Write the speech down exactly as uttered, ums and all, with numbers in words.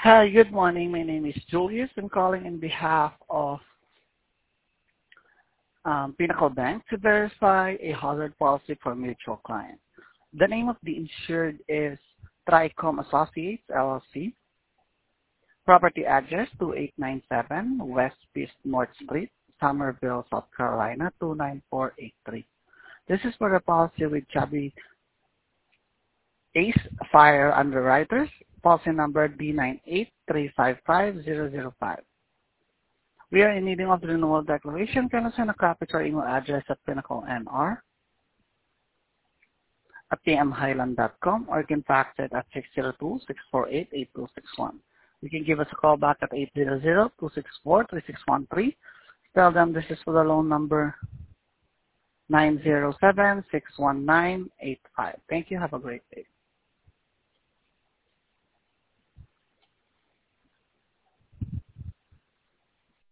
Hi, good morning. My name is Julius. I'm calling in behalf of um, Pinnacle Bank to verify a hazard policy for mutual client. The name of the insured is Tricom Associates, L L C. Property address two eight nine seven West East North Street, Somerville, South Carolina two nine four eight three. This is for the policy with Chubby Ace Fire Underwriters, policy number D nine eight three five five zero zero five. We are in needing of the renewal declaration. Can you send a copy to our email address at pinnaclenr at p m highland dot com, or you can fax it at six zero two, six four eight, eight two six one. You can give us a call back at eight zero zero, two six four, three six one three. Tell them this is for the loan number nine zero seven, six one nine eight five. Thank you. Have a great day.